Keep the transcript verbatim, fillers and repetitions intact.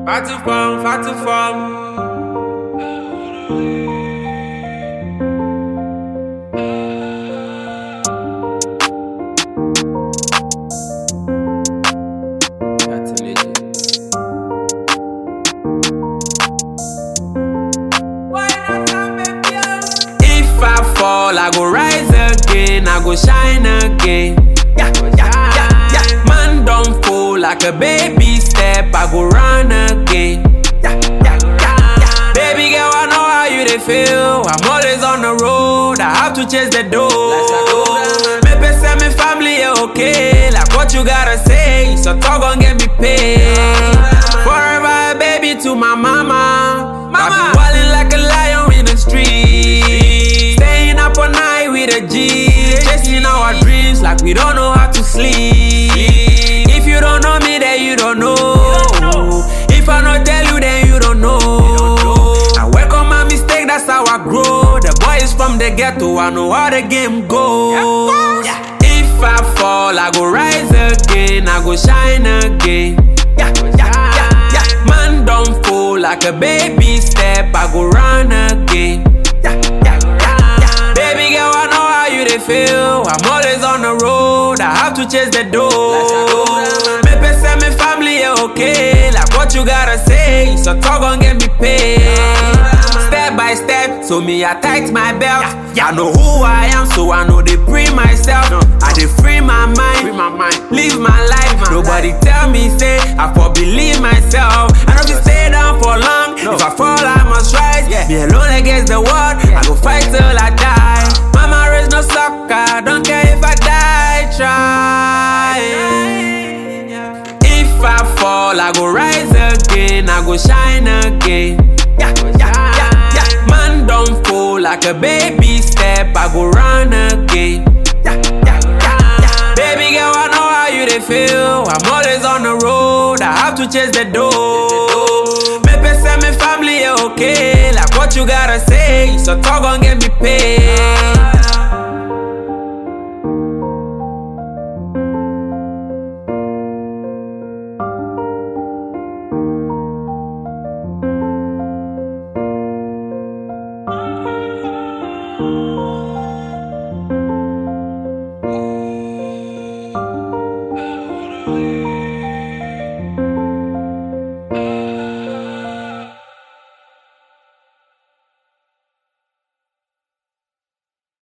Far too far, far too far. If I fall, I go rise again, I go shine again. Yeah, yeah, yeah, yeah. Man don't fall like a baby step, I go run again. Yeah, yeah, yeah, yeah. Baby girl, I know how you they feel. I'm always on the road, I have to chase the dough. Maybe say me family okay, like what you gotta say, so talk gon' get me paid. Forever, baby, to my mama. Mama, I be wildin' like a lion in the street, staying up all night with a G, chasing our dreams like we don't know how to sleep. If you don't know me, then you don't know. If I not tell you, then you don't know. I work on my mistake, that's how I grow. The boy is from the ghetto, I know how the game goes. If I fall, I go rise again, I go shine again. Yeah, yeah, yeah, yeah. Man don't fall like a baby step, I go run again. Yeah, yeah, yeah, yeah. Baby girl, I know how you they feel. I'm always on the road, I have to chase the dough. Maybe say me family okay, like what you gotta say, so talk gon' get me paid. Step by step, so me I tight my belt. I know who I am, so I know they free myself. I dey free my mind, live my life. Nobody tell me say I for believe myself. I know if you stay down for long, if I fall I must rise. Me alone against the world, I go fight till I die. Mama raised no sucker, don't care if I die trying. If I fall, I go rise again, I go shine again. Yeah, yeah, yeah, yeah. Man don't fall like a baby step, I go run again. Yeah, yeah, yeah, yeah. Baby girl, I know how you they feel. I'm always on the road, I have to chase the dough. Maybe say me family okay, like what you gotta say, so talk gon' get me paid.